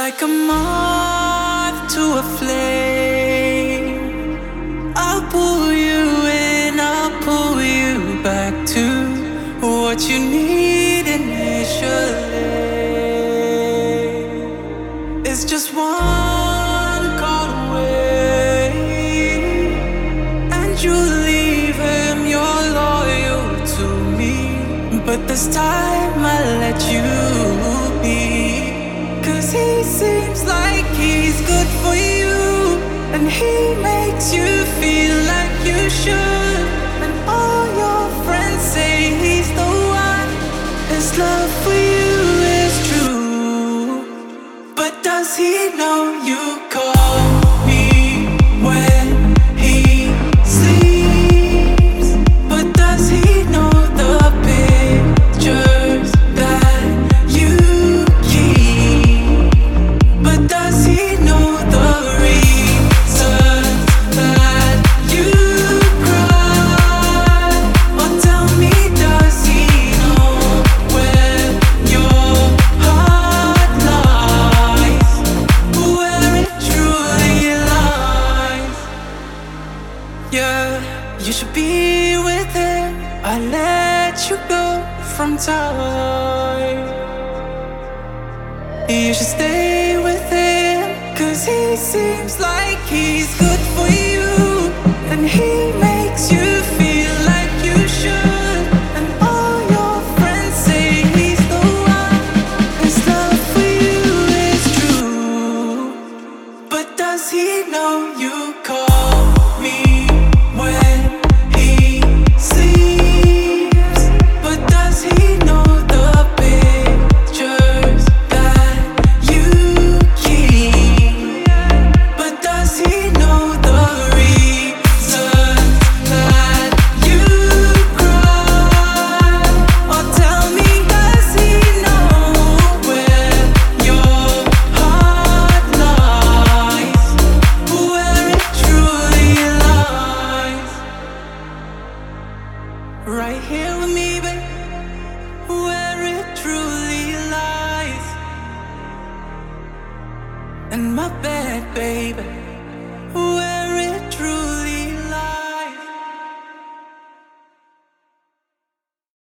Like a moth to a flame, I'll pull you in, I'll pull you back to what you need initially. It's just one call away, and you leave him, you're loyal to me. But this time I let you be. 'Cause he seems like he's good for you, and he makes you feel like you should. And all your friends say he's the one. His love for you is true. But does he know you call me when he sleeps? But does he know the pictures that you keep? But does he know the reasons that you cry? Or tell me, does he know where your heart lies? Where it truly lies? Yeah, you should be with him. I let you go from time. You should stay with him, 'cause he seems like he's good for you, and he makes you feel like you should. And all your friends say he's the one. His love for you is true. But does he know you call me when he sleeps? But does he know the pictures that you keep? But does he know the reasons that you cry? Or tell me, does he know where your heart lies? Where it truly lies? Right here with me, babe, where it truly lies. And my bed, baby, where